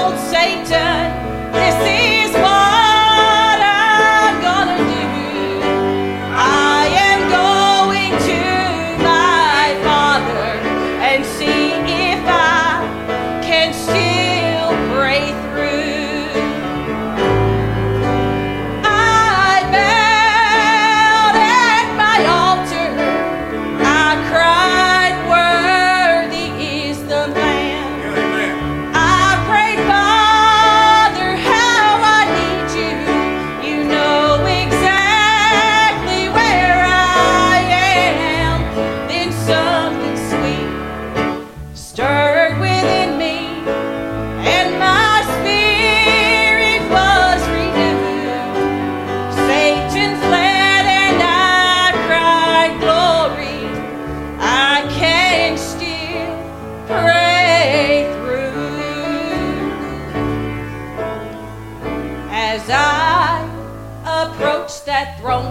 told Satan, this is what I'm gonna do. I am going to my Father and see if I can still pray through. I bowed at my altar. I cried, worthy is the Lamb. I prayed, Father, how I need you. You know exactly where I am. Then something sweet stirred within me, and my spirit was renewed. Satan fled and I cried, glory, I can still pray through. As I approached that throne